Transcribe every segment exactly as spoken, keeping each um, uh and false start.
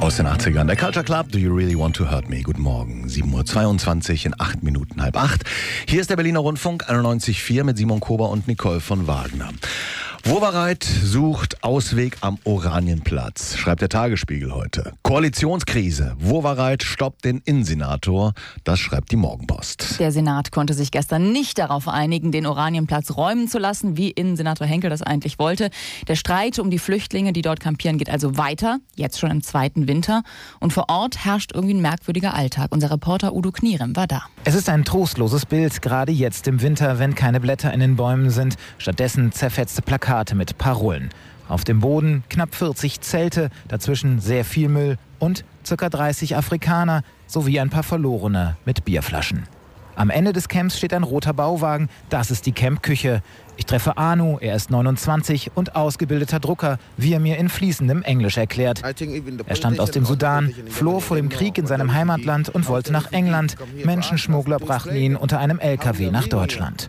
Aus den achtzigern. Der Culture Club, Do You Really Want to Hurt Me? Guten Morgen, sieben Uhr zweiundzwanzig in acht Minuten, halb acht. Hier ist der Berliner Rundfunk einundneunzig Komma vier mit Simon Kober und Nicole von Wagner. Wowereit sucht Ausweg am Oranienplatz, schreibt der Tagesspiegel heute. Koalitionskrise. Wowereit stoppt den Innensenator. Das schreibt die Morgenpost. Der Senat konnte sich gestern nicht darauf einigen, den Oranienplatz räumen zu lassen, wie Innensenator Henkel das eigentlich wollte. Der Streit um die Flüchtlinge, die dort kampieren, geht also weiter, jetzt schon im zweiten Winter. Und vor Ort herrscht irgendwie ein merkwürdiger Alltag. Unser Reporter Udo Knierem war da. Es ist ein trostloses Bild, gerade jetzt im Winter, wenn keine Blätter in den Bäumen sind. Stattdessen zerfetzte Plakate mit Parolen. Auf dem Boden knapp vierzig Zelte, dazwischen sehr viel Müll und ca. dreißig Afrikaner sowie ein paar Verlorene mit Bierflaschen. Am Ende des Camps steht ein roter Bauwagen, das ist die Campküche. Ich treffe Anu, er ist neunundzwanzig und ausgebildeter Drucker, wie er mir in fließendem Englisch erklärt. Er stammt aus dem Sudan, floh vor dem Krieg in seinem Heimatland und wollte nach England. Menschenschmuggler brachten ihn unter einem L K W nach Deutschland.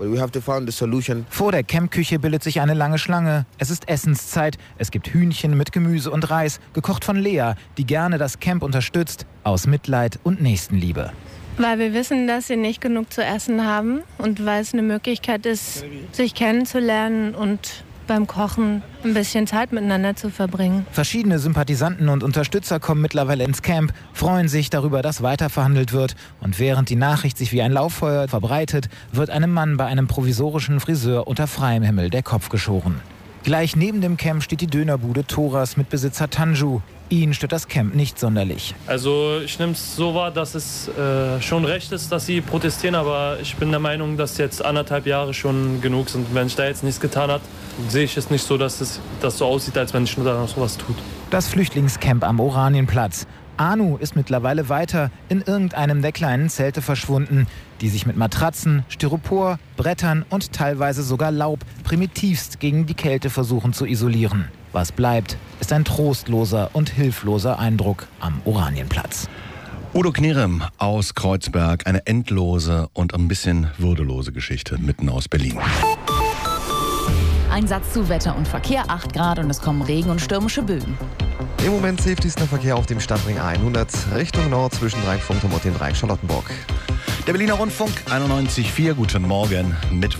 Vor der Campküche bildet sich eine lange Schlange. Es ist Essenszeit. Es gibt Hühnchen mit Gemüse und Reis, gekocht von Lea, die gerne das Camp unterstützt, aus Mitleid und Nächstenliebe. Weil wir wissen, dass sie nicht genug zu essen haben und weil es eine Möglichkeit ist, sich kennenzulernen und beim Kochen ein bisschen Zeit miteinander zu verbringen. Verschiedene Sympathisanten und Unterstützer kommen mittlerweile ins Camp, freuen sich darüber, dass weiterverhandelt wird. Und während die Nachricht sich wie ein Lauffeuer verbreitet, wird einem Mann bei einem provisorischen Friseur unter freiem Himmel der Kopf geschoren. Gleich neben dem Camp steht die Dönerbude Thoras mit Besitzer Tanju. Ihn stört das Camp nicht sonderlich. Also ich nehme es so wahr, dass es äh, schon recht ist, dass sie protestieren, aber ich bin der Meinung, dass jetzt anderthalb Jahre schon genug sind. Wenn ich da jetzt nichts getan habe, sehe ich es nicht so, dass es das so aussieht, als wenn ich nur da noch sowas tut. Das Flüchtlingscamp am Oranienplatz. Anu ist mittlerweile weiter in irgendeinem der kleinen Zelte verschwunden, die sich mit Matratzen, Styropor, Brettern und teilweise sogar Laub primitivst gegen die Kälte versuchen zu isolieren. Was bleibt, ist ein trostloser und hilfloser Eindruck am Oranienplatz. Udo Knierem aus Kreuzberg, eine endlose und ein bisschen würdelose Geschichte mitten aus Berlin. Ein Satz zu Wetter und Verkehr, acht Grad und es kommen Regen und stürmische Böen. Im Moment safety ist der Verkehr auf dem Stadtring A hundert Richtung Nord zwischen Dreieck Funkturm und dem Dreieck Charlottenburg. Der Berliner Rundfunk einundneunzig Komma vier, guten Morgen, Mittwoch.